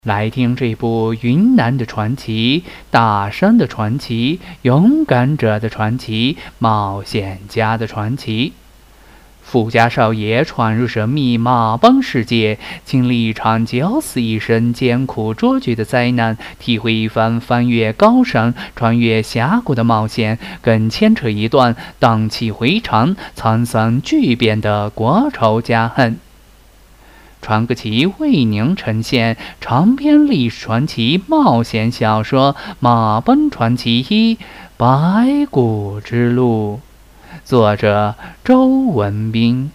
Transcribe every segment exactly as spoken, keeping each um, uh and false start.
来听这部云南的传奇、大山的传奇、勇敢者的传奇、冒险家的传奇。富家少爷闯入神秘马帮世界，经历一场九死一生、艰苦卓绝的灾难，体会一番翻越高山、穿越峡谷的冒险，更牵扯一段荡气回肠、沧桑巨变的国仇家恨。传个奇为您呈现长篇历史传奇冒险小说《马奔传奇一：白骨之路》，作者周文斌。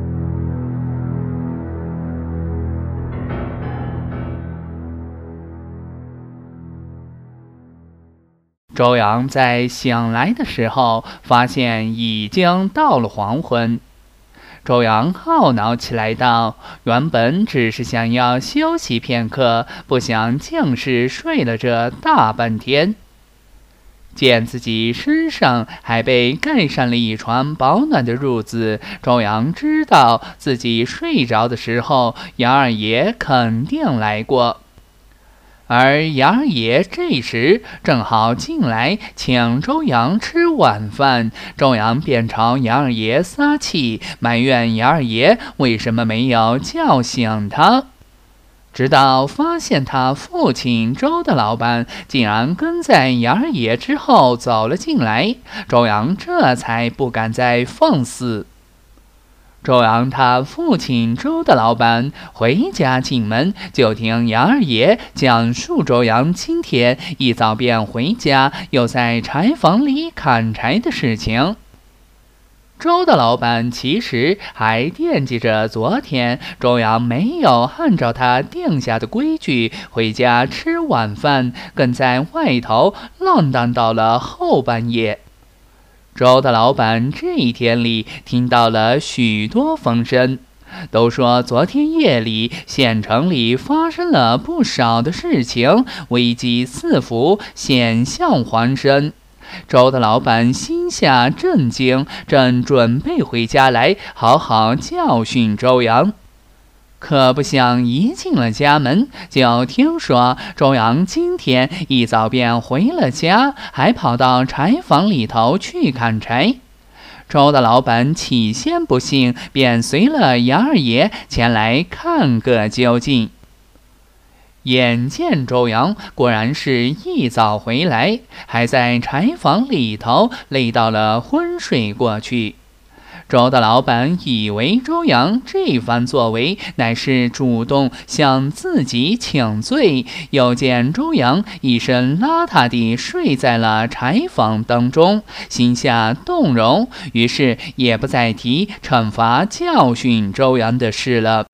周阳在醒来的时候，发现已经到了黄昏。周阳懊恼起来道：“原本只是想要休息片刻，不想竟是睡了这大半天。”见自己身上还被盖上了一床保暖的褥子，周阳知道自己睡着的时候，杨二爷肯定来过。而杨二爷这时正好进来请周阳吃晚饭，周阳便朝杨二爷撒气，埋怨杨二爷为什么没有叫醒他。直到发现他父亲周的老板竟然跟在杨二爷之后走了进来，周阳这才不敢再放肆。周阳他父亲周的老板回家进门，就听杨二爷讲述周阳今天一早便回家，又在柴房里砍柴的事情。周的老板其实还惦记着昨天周阳没有按照他定下的规矩回家吃晚饭，更在外头浪荡到了后半夜。周的老板这一天里听到了许多风声，都说昨天夜里县城里发生了不少的事情，危机四伏，险象环生。周的老板心下震惊，正准备回家来好好教训周阳，可不想一进了家门，就听说周阳今天一早便回了家，还跑到柴房里头去砍柴。周的老板起先不信，便随了杨二爷前来看个究竟。眼见周阳果然是一早回来，还在柴房里头累到了昏睡过去。周的老板以为周阳这番作为乃是主动向自己请罪，又见周阳一身邋遢地睡在了柴房当中，心下动容，于是也不再提惩罚教训周阳的事了。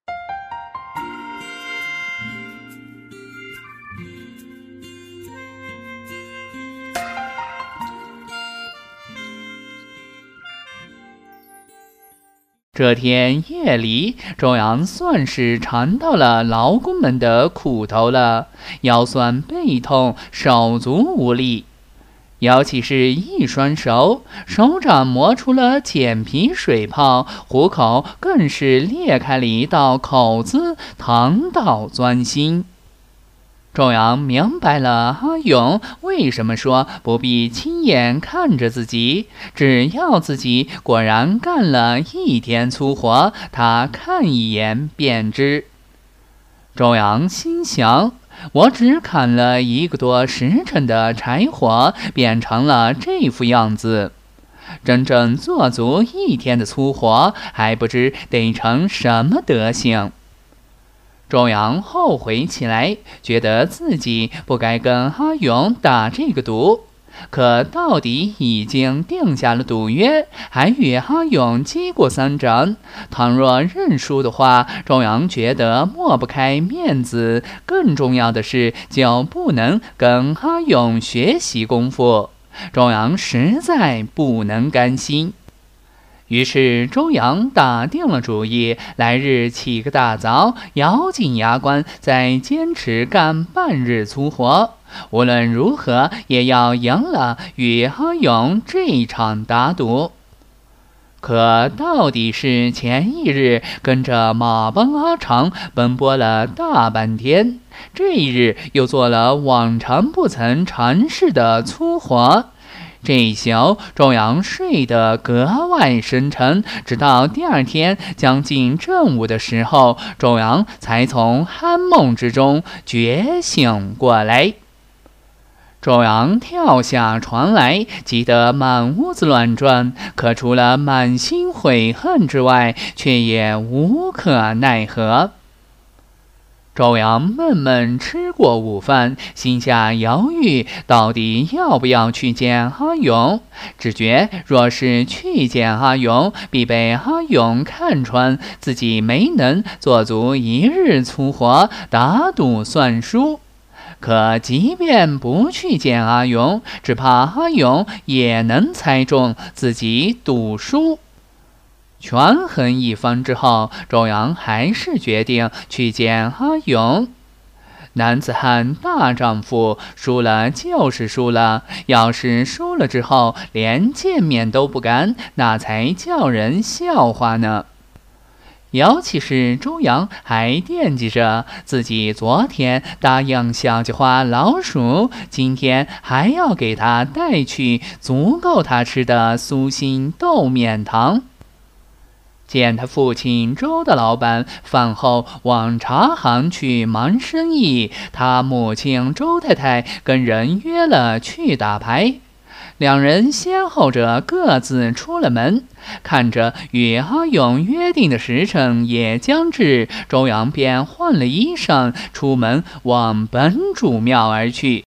这天夜里，周阳算是尝到了劳工们的苦头了，腰酸背痛，手足无力。尤其是一双手，手掌磨出了碱皮水泡，虎口更是裂开了一道口子，疼到钻心。周阳明白了阿勇为什么说不必亲眼看着自己，只要自己果然干了一天粗活，他看一眼便知。周阳心想，我只砍了一个多时辰的柴火，变成了这副样子，真正做足一天的粗活，还不知得成什么德行。周阳后悔起来，觉得自己不该跟阿勇打这个赌，可到底已经定下了赌约，还与阿勇击过三掌。倘若认输的话，周阳觉得抹不开面子，更重要的是就不能跟阿勇学习功夫。周阳实在不能甘心。于是周阳打定了主意，来日起个大早，咬紧牙关，再坚持干半日粗活，无论如何也要赢了与阿勇这场打赌。 可到底是前一日跟着马帮阿长奔波了大半天，这一日又做了往常不曾尝试的粗活。这一宿，周阳睡得格外深沉，直到第二天将近正午的时候，周阳才从酣梦之中觉醒过来。周阳跳下床来，急得满屋子乱转，可除了满心悔恨之外，却也无可奈何。周阳闷闷吃过午饭，心下犹豫，到底要不要去见阿勇。只觉若是去见阿勇，必被阿勇看穿，自己没能做足一日粗活，打赌算输。可即便不去见阿勇，只怕阿勇也能猜中自己赌输。权衡一番之后，周阳还是决定去见阿勇。男子汉大丈夫，输了就是输了，要是输了之后连见面都不敢，那才叫人笑话呢。尤其是周阳还惦记着自己昨天答应小菊花老鼠，今天还要给他带去足够他吃的酥心豆面糖。见他父亲周大老板饭后往茶行去忙生意，他母亲周太太跟人约了去打牌。两人先后着各自出了门，看着与阿勇约定的时辰也将至，周阳便换了衣裳，出门往本主庙而去。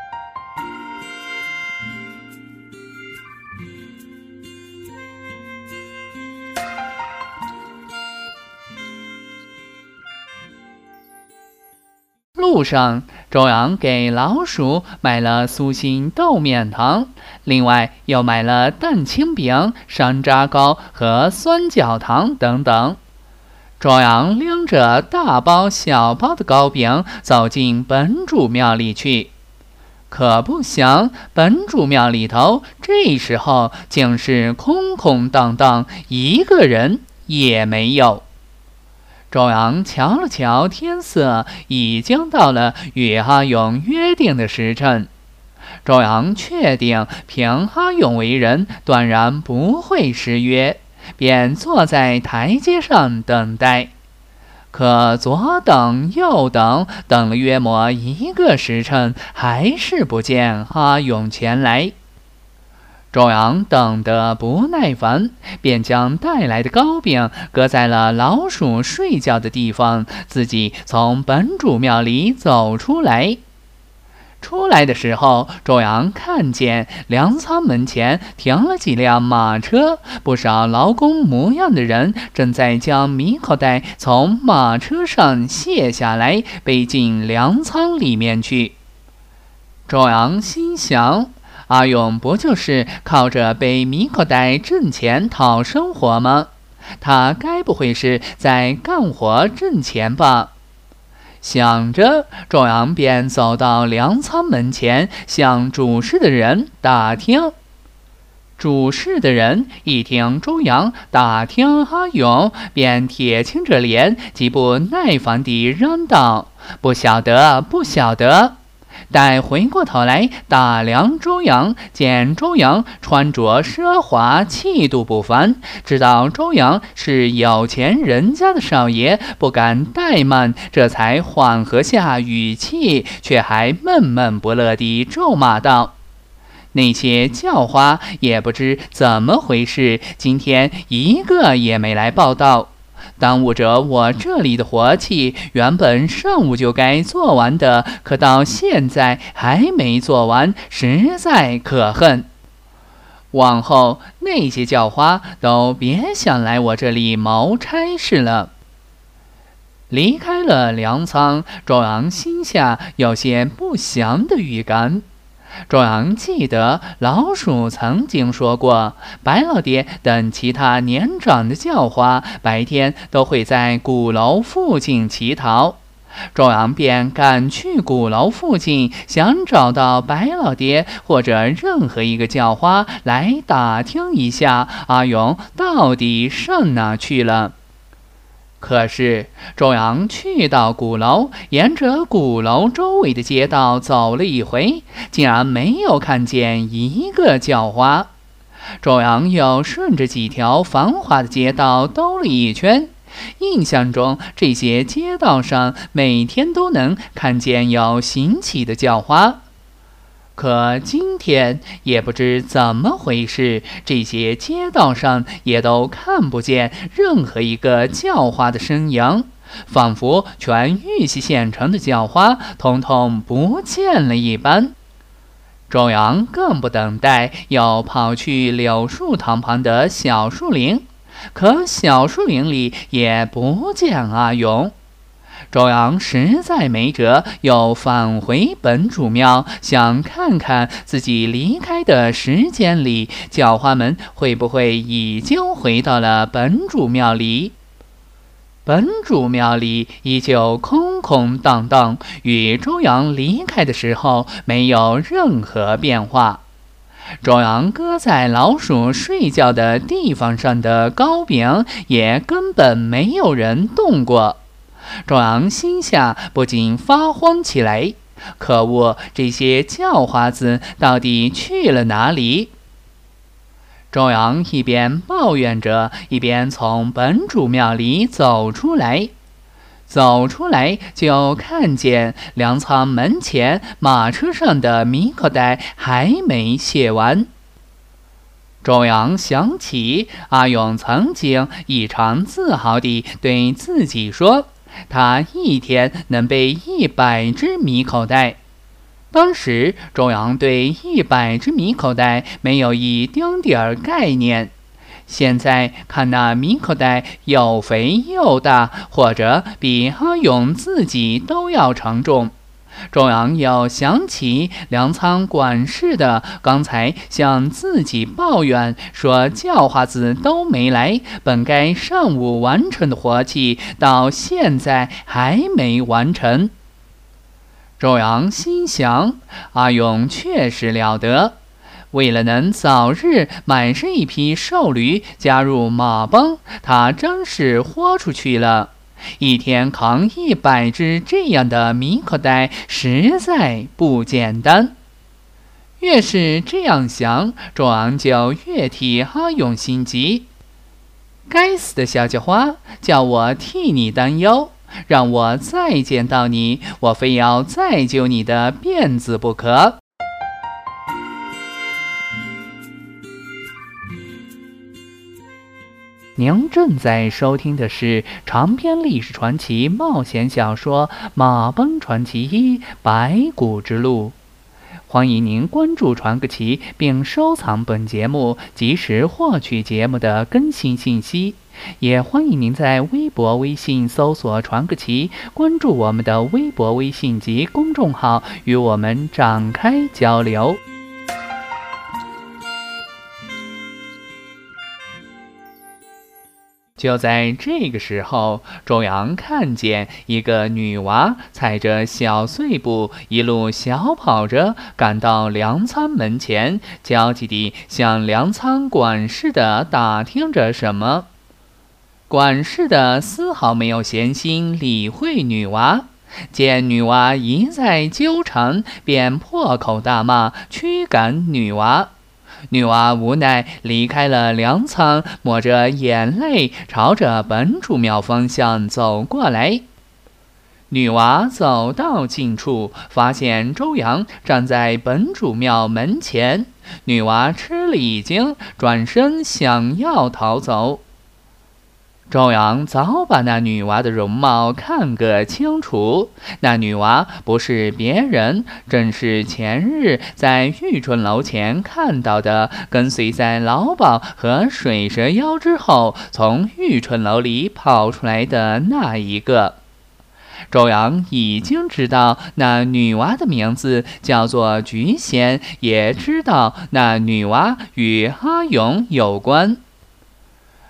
路上，周阳给老鼠买了酥心豆面糖，另外又买了蛋清饼、山楂糕和酸角糖等等。周阳拎着大包小包的糕饼走进本主庙里去，可不想本主庙里头这时候竟是空空荡荡，一个人也没有。周阳瞧了瞧天色，已经到了与阿勇约定的时辰。周阳确定凭阿勇为人，断然不会失约，便坐在台阶上等待。可左等右等，等了约莫一个时辰，还是不见阿勇前来。周阳等得不耐烦，便将带来的糕饼搁在了老鼠睡觉的地方，自己从本主庙里走出来。出来的时候，周阳看见粮仓门前停了几辆马车，不少劳工模样的人正在将米口袋从马车上卸下来，背进粮仓里面去。周阳心想，阿勇不就是靠着背米口袋挣钱讨生活吗？他该不会是在干活挣钱吧？想着，周阳便走到粮仓门前，向主事的人打听。主事的人一听周阳打听阿勇，便铁青着脸，极不耐烦地嚷道：“不晓得，不晓得。”待回过头来打量周阳，见周阳穿着奢华，气度不凡，知道周阳是有钱人家的少爷，不敢怠慢，这才缓和下语气，却还闷闷不乐地咒骂道：“那些叫花也不知怎么回事，今天一个也没来报道，耽误着我这里的活气，原本上午就该做完的，可到现在还没做完，实在可恨。往后那些叫花都别想来我这里谋差事了。”离开了粮仓，周阳心下有些不祥的预感。周阳记得老鼠曾经说过，白老爹等其他年长的叫花白天都会在鼓楼附近乞讨， 周阳便赶去鼓楼附近，想找到白老爹或者任何一个叫花来打听一下阿勇到底上哪去了。可是周阳去到鼓楼，沿着鼓楼周围的街道走了一回，竟然没有看见一个叫花。周阳又顺着几条繁华的街道兜了一圈，印象中这些街道上每天都能看见有行乞的叫花。可今天也不知怎么回事，这些街道上也都看不见任何一个叫花的身影，仿佛全玉溪县城的叫花统统不见了一般。周阳更不等待，又跑去柳树塘旁的小树林，可小树林里也不见阿勇。周阳实在没辙，又返回本主庙，想看看自己离开的时间里，叫花们会不会已经回到了本主庙里。本主庙里依旧空空荡荡，与周阳离开的时候没有任何变化。周阳搁在老鼠睡觉的地方上的糕饼也根本没有人动过。周阳心下不禁发慌起来，可恶，这些叫花子到底去了哪里？周阳一边抱怨着，一边从本主庙里走出来。走出来就看见粮仓门前马车上的米口袋还没卸完。周阳想起阿勇曾经异常自豪地对自己说，他一天能背一百只米口袋。当时周阳对一百只米口袋没有一丁点儿概念，现在看那米口袋又肥又大，或者比阿勇自己都要承重。周阳又想起粮仓管事的刚才向自己抱怨说叫花子都没来，本该上午完成的活计到现在还没完成。周阳心想，阿勇确实了得，为了能早日买上一匹瘦驴加入马帮，他真是豁出去了。一天扛一百只这样的米口袋实在不简单。越是这样想，周阳就越替阿勇心急。该死的小叫花，叫我替你担忧，让我再见到你，我非要再揪你的辫子不可。您正在收听的是长篇历史传奇冒险小说《马帮传奇一：白骨之路》。欢迎您关注传个奇并收藏本节目，及时获取节目的更新信息。也欢迎您在微博、微信搜索传个奇，关注我们的微博、微信及公众号，与我们展开交流。就在这个时候，周阳看见一个女娃踩着小碎步，一路小跑着赶到粮仓门前，焦急地向粮仓管事的打听着什么。管事的丝毫没有闲心理会女娃，见女娃一再纠缠，便破口大骂，驱赶女娃。女娃无奈离开了粮仓，抹着眼泪朝着本主庙方向走过来。女娃走到近处，发现周阳站在本主庙门前，女娃吃了一惊，转身想要逃走。周阳早把那女娃的容貌看个清楚，那女娃不是别人，正是前日在玉春楼前看到的，跟随在老鸨和水蛇妖之后，从玉春楼里跑出来的那一个。周阳已经知道那女娃的名字叫做菊仙，也知道那女娃与阿勇有关。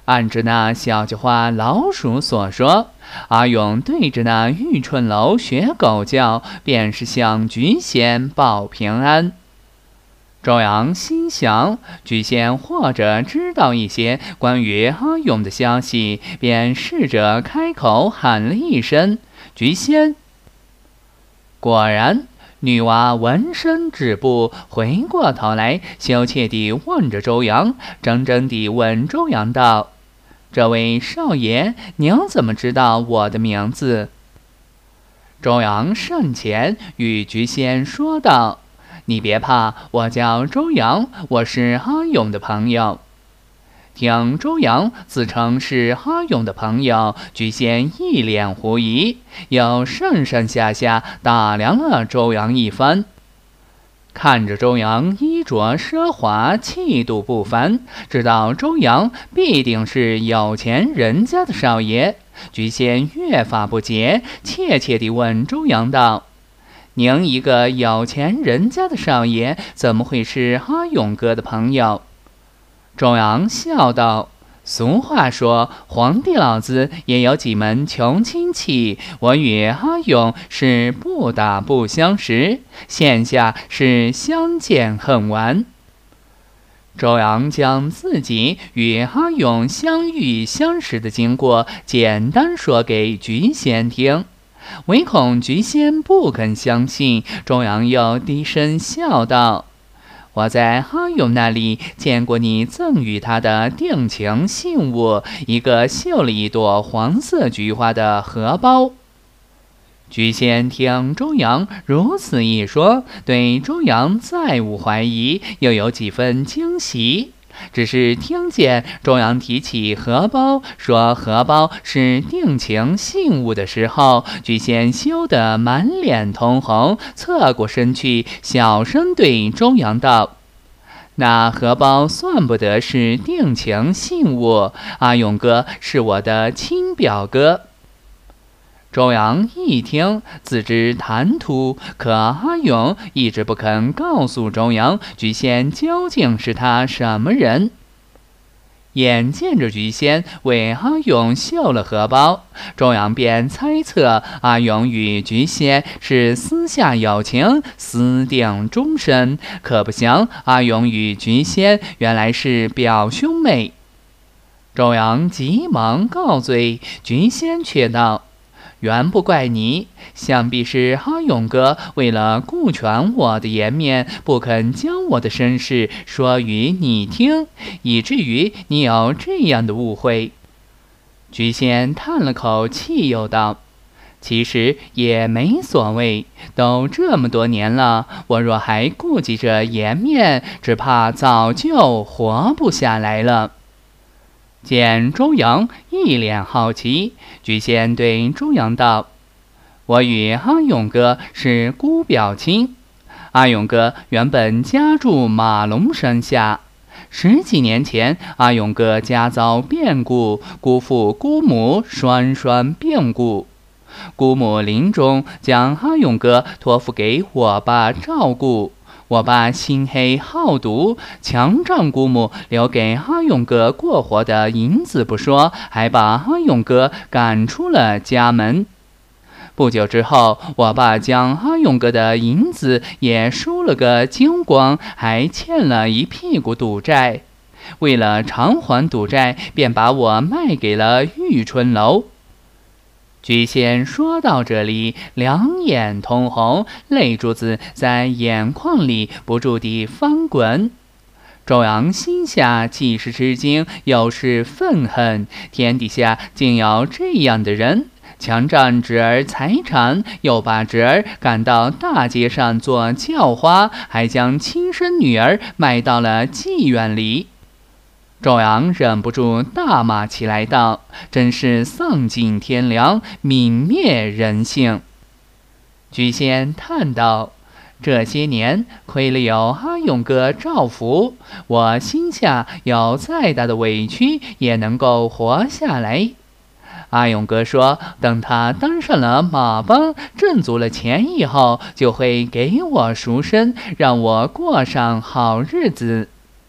按着那小家伙老鼠所说，阿勇对着那玉春楼学狗叫，便是向菊仙报平安。周扬心想，菊仙或者知道一些关于阿勇的消息，便试着开口喊了一声“菊仙”。果然，女娃闻声止步，回过头来，羞怯地问着周扬，怔怔地问周扬道：“这位少爷，您怎么知道我的名字？”周扬上前与菊仙说道：“你别怕，我叫周扬，我是阿勇的朋友。”听周扬自称是阿勇的朋友，菊仙一脸狐疑，又上上下下打量了周扬一番。看着周扬衣着奢华，气度不凡，知道周扬必定是有钱人家的少爷，菊仙越发不解，怯怯地问周扬道：“您一个有钱人家的少爷，怎么会是阿勇哥的朋友？”周扬笑道：“俗话说，皇帝老子也有几门穷亲戚，我与阿勇是不打不相识，现下是相见恨晚。”周扬将自己与阿勇相遇相识的经过简单说给菊仙听，唯恐菊仙不肯相信，周扬又低声笑道：“我在阿勇那里见过你赠予他的定情信物，一个绣了一朵黄色菊花的荷包。”菊仙听周扬如此一说，对周扬再无怀疑，又有几分惊喜。只是听见周扬提起荷包，说荷包是定情信物的时候，菊仙羞得满脸通红，侧过身去，小声对周扬道：“那荷包算不得是定情信物，阿勇哥是我的亲表哥。”周扬一听，自知谈吐，可阿勇一直不肯告诉周扬菊仙究竟是他什么人。眼见着菊仙为阿勇绣了荷包，周扬便猜测阿勇与菊仙是私下有情，私定终身。可不想阿勇与菊仙原来是表兄妹。周扬急忙告罪，菊仙却道：“原不怪你，想必是阿勇哥为了顾全我的颜面，不肯将我的身世说与你听，以至于你有这样的误会。”菊仙叹了口气，又道：“其实也没所谓，都这么多年了，我若还顾及着颜面，只怕早就活不下来了。”见周扬一脸好奇，菊仙对周扬道：“我与阿勇哥是姑表亲，阿勇哥原本家住马龙山下，十几年前阿勇哥家遭变故，姑父姑母双双变故，姑母临终将阿勇哥托付给我爸照顾。我爸心黑好赌，强占姑母留给阿勇哥过活的银子不说，还把阿勇哥赶出了家门。不久之后，我爸将阿勇哥的银子也输了个精光，还欠了一屁股赌债。为了偿还赌债，便把我卖给了玉春楼。”菊仙说到这里，两眼通红，泪珠子在眼眶里不住地翻滚。周扬心下既是吃惊，又是愤恨，天底下竟有这样的人，强占侄儿财产，又把侄儿赶到大街上做叫花，还将亲生女儿卖到了妓院里。周扬忍不住大骂起来道：“真是丧尽天良，泯灭人性。”菊仙叹道：“这些年亏了有阿勇哥照拂，我心下有再大的委屈也能够活下来。阿勇哥说，等他当上了马帮，挣足了钱以后，就会给我赎身，让我过上好日子。”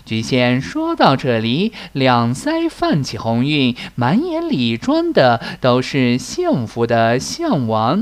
菊仙说到这里，两腮泛起红晕，满眼里装的都是幸福的向往。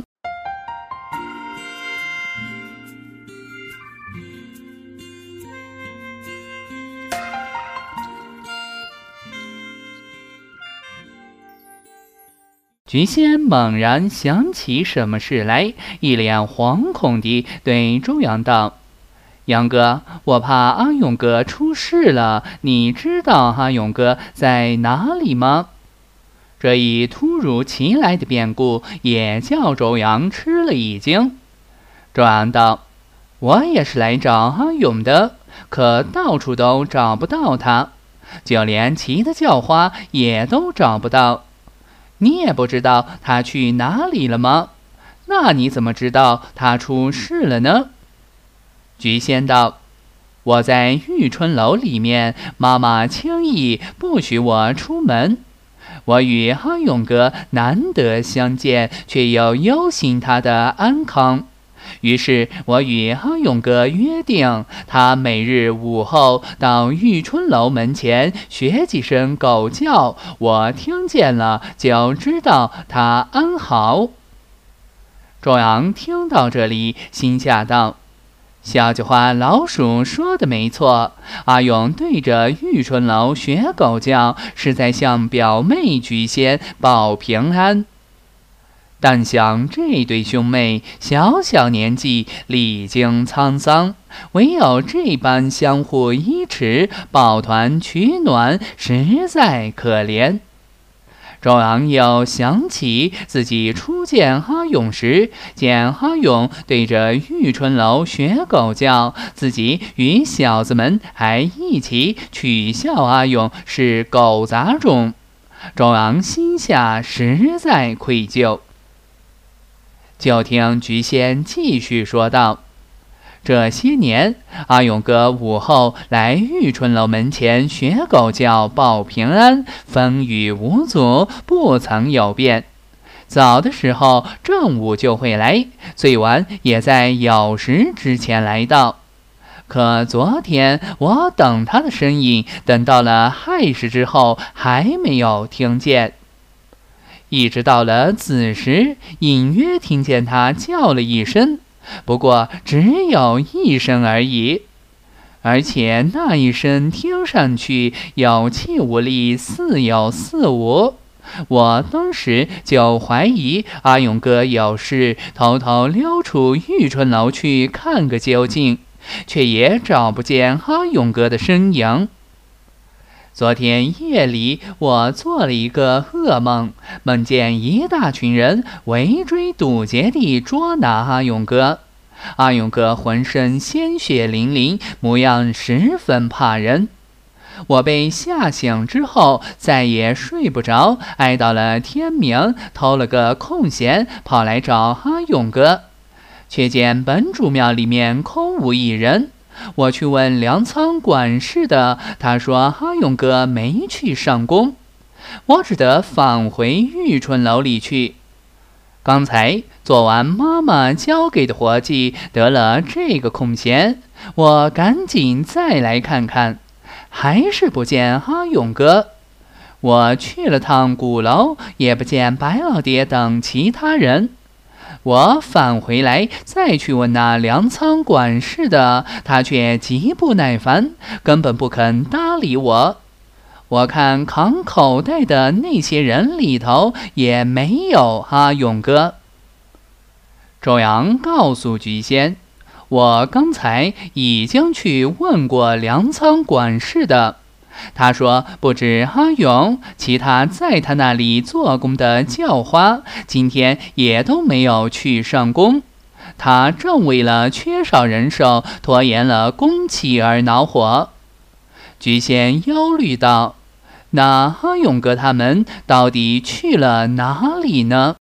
菊仙猛然想起什么事来，一脸惶恐地对周阳道：“杨哥，我怕阿勇哥出事了，你知道阿勇哥在哪里吗？”这一突如其来的变故也叫周阳吃了一惊。周阳道：“我也是来找阿勇的，可到处都找不到他，就连其他叫花也都找不到。你也不知道他去哪里了吗？那你怎么知道他出事了呢？”菊仙道：“我在玉春楼里面，妈妈轻易不许我出门。我与阿勇哥难得相见，却又忧心他的安康。于是我与阿勇哥约定，他每日午后到玉春楼门前学几声狗叫，我听见了就知道他安好。”周阳听到这里，心下道：“小菊花老鼠说的没错，阿勇对着玉春楼学狗叫，是在向表妹菊仙报平安。但想这对兄妹小小年纪，历经沧桑，唯有这般相互依持，抱团取暖，实在可怜。”周阳又想起自己初见阿勇时，见阿勇对着玉春楼学狗叫，自己与小子们还一起取笑阿勇是狗杂种。周阳心下实在愧疚。就听菊仙继续说道：“这些年，阿勇哥午后来玉春楼门前学狗叫报平安，风雨无阻，不曾有变。早的时候正午就会来，最晚也在酉时之前来到。可昨天我等他的身影，等到了亥时之后，还没有听见。一直到了子时，隐约听见他叫了一声，不过只有一声而已，而且那一声听上去有气无力，似有似无。我当时就怀疑阿勇哥有事，偷偷溜出玉春楼去看个究竟，却也找不见阿勇哥的身影。昨天夜里，我做了一个噩梦，梦见一大群人围追堵截地捉拿阿勇哥。阿勇哥浑身鲜血淋淋，模样十分怕人。我被吓醒之后，再也睡不着，挨到了天明，偷了个空闲，跑来找阿勇哥，却见本主庙里面空无一人。我去问粮仓管事的，他说阿勇哥没去上工，我只得返回玉春楼里去。刚才做完妈妈交给的活计，得了这个空闲，我赶紧再来看看，还是不见阿勇哥。我去了趟鼓楼，也不见白老爹等其他人。我返回来再去问那粮仓管事的，他却极不耐烦，根本不肯搭理我。我看扛口袋的那些人里头也没有阿勇哥。周阳告诉菊仙，我刚才已经去问过粮仓管事的，他说不止阿勇，其他在他那里做工的叫花今天也都没有去上工，他正为了缺少人手，拖延了工期而恼火。菊仙忧虑道：“那阿勇哥他们到底去了哪里呢？”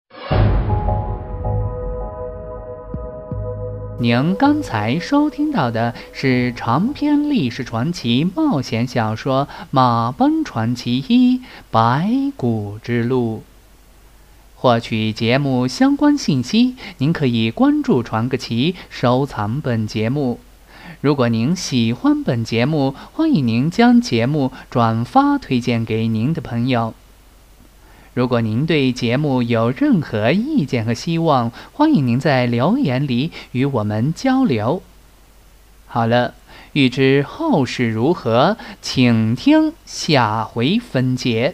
您刚才收听到的是长篇历史传奇冒险小说《马奔传奇一：白骨之路》。获取节目相关信息，您可以关注传个奇，收藏本节目。 如果您喜欢本节目，欢迎您将节目转发推荐给您的朋友。如果您对节目有任何意见和希望，欢迎您在留言里与我们交流。好了，欲知后事如何，请听下回分解。